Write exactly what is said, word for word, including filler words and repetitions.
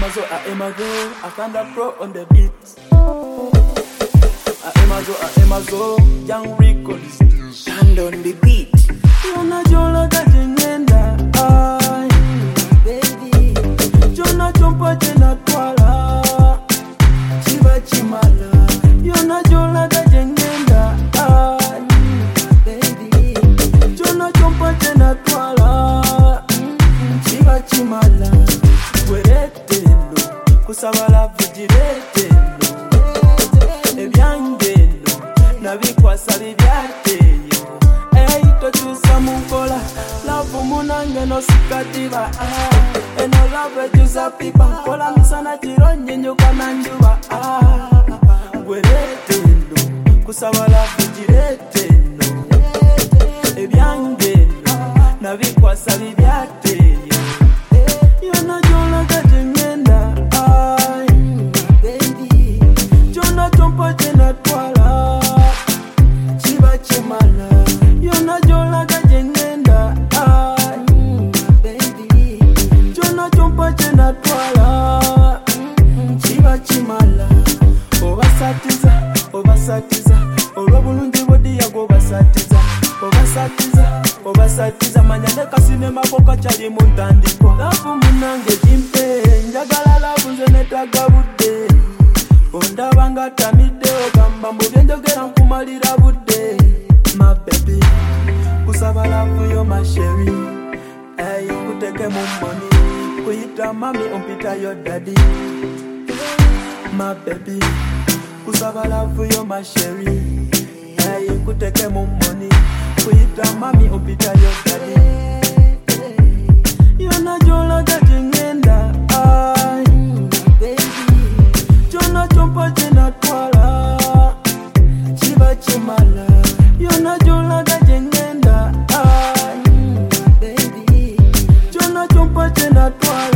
Amazo, I am a girl, I can't pro on the beat. I am a zo, I am a zo, young Rico, stand on the beat. Yona jola da jengenda, ay, Baby, Jona chompa jena twala, chiba chimala. Yona jola da jengenda, ay, Baby, Jona chompa jena twala, chiba chimala. Weretelo, kusabala vijiretelo, ebyangelo, nabikwasa bibyateyo. Hey, tochusa munkola, love munange no sikativa. Ah, eno love jusa pipa, kola misana chironye nyoka nanjuba. Ah, weretelo, kusabala vijiretelo, ebyangelo, nabikwasa bibyateyo. Yona jola gajengenda, ay, Baby, Jona chompa jena twala, chiba chimala. Yona jola gajengenda, ay, Baby, Jona chompa jena twala, chiba chimala. obasatiza, obasatiza, olw'obulungi bw'oddi yago obasatiza, obasatiza, obasatiza, manya ne kasine makoka kyali mu ntandikwa. Laavu munange kimpe, njagala laavu nze neetaaga budde, ondaba nga tamidde ogamba mu byenjogera nkumalira budde. My baby, kusaba laavu yo my sherry, hey, nkuteke mu mmoni, kuyita mami ompita yo daddy. My baby, kusaba love yo my sherry, hey, nkuteke mu mmoni, kuyita mami ompita yo daddy. Yona jola gajengenda, ay, Baby, Jona chompa jena twala, chiba chimala. Yona jola gajengenda, ay, Baby, Jona chompa jena twala.